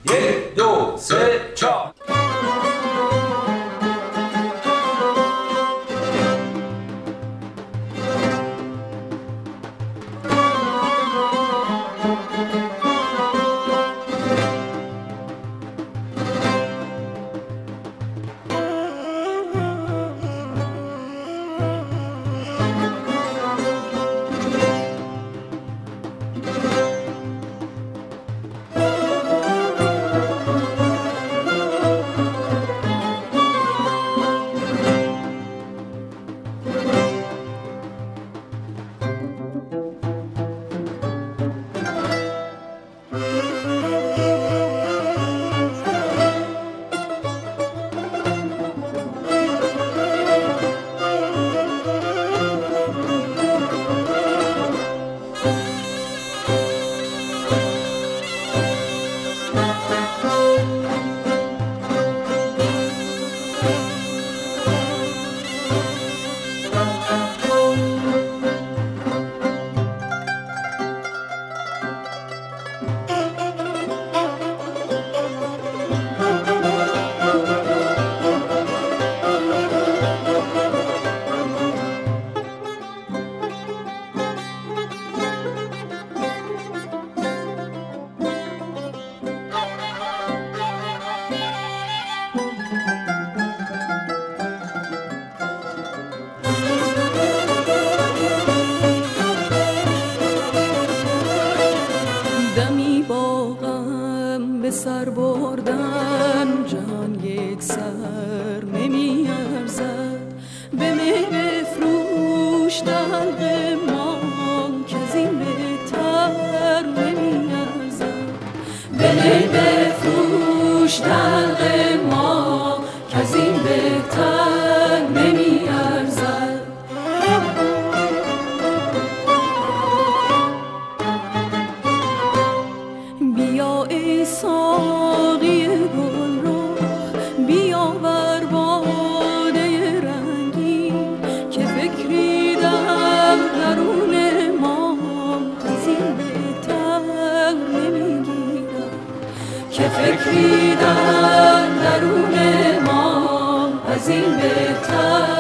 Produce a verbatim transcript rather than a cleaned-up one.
یک دو سه چهار. به سر بردن جهان یک سر نمی ارزد، به می بفروش دلق ما که از این بهتر نمی ارزد، به می بفروش دلق ما که از این بهتر نمی ارزد. بیا ای ساقی گل رخ، بیاور باده رنگین که فکری در درون ما از این بهتر نمیگیرد، که فکری در درون ما از این بهتر